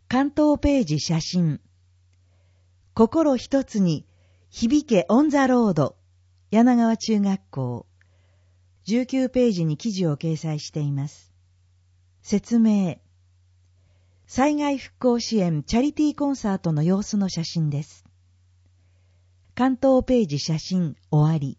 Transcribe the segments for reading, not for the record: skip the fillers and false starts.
関東ページ写真。心一つに響けオンザロード。柳川中学校。19ページに記事を掲載しています。説明。災害復興支援チャリティーコンサートの様子の写真です。関東ページ写真終わり。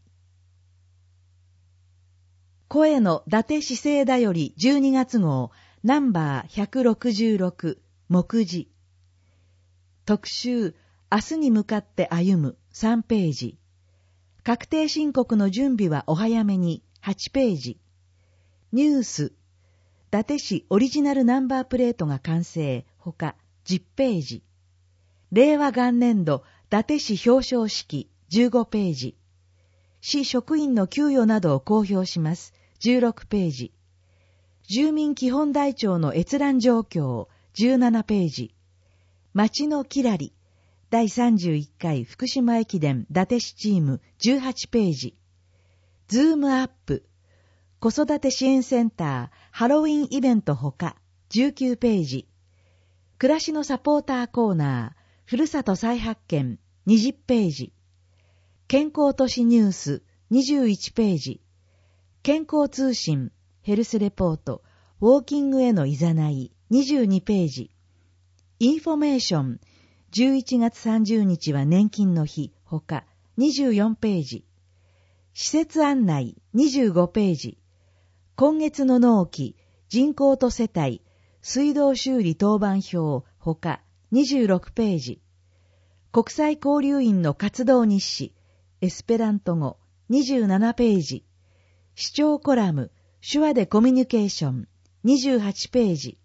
声の伊達市政だより12月号ナンバー166目次。特集明日に向かって歩む3ページ。確定申告の準備はお早めに8ページ。ニュース伊達市オリジナルナンバープレートが完成ほか10ページ。令和元年度伊達市表彰式15ページ。市職員の給与などを公表します16ページ。住民基本台帳の閲覧状況17ページ。町のきらり第31回福島駅伝伊達市チーム18ページ。ズームアップ子育て支援センターハロウィンイベントほか19ページ。暮らしのサポーターコーナーふるさと再発見20ページ。健康都市ニュース21ページ。健康通信ヘルスレポートウォーキングへのいざない22ページ。インフォメーション11月30日は年金の日ほか24ページ。施設案内25ページ。今月の納期人口と世帯水道修理当番表ほか26ページ。国際交流員の活動日誌エスペラント語27ページ。市長コラム手話でコミュニケーション28ページ。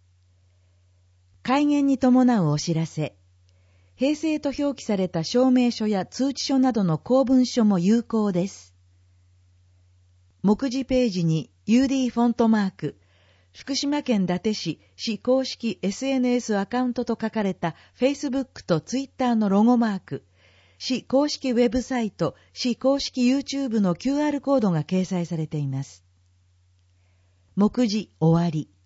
改元に伴うお知らせ。平成と表記された証明書や通知書などの公文書も有効です。目次ページに UD フォントマーク、福島県伊達市市公式 SNS アカウントと書かれた Facebook と Twitter のロゴマーク、市公式ウェブサイト、市公式 YouTube の QR コードが掲載されています。目次終わり。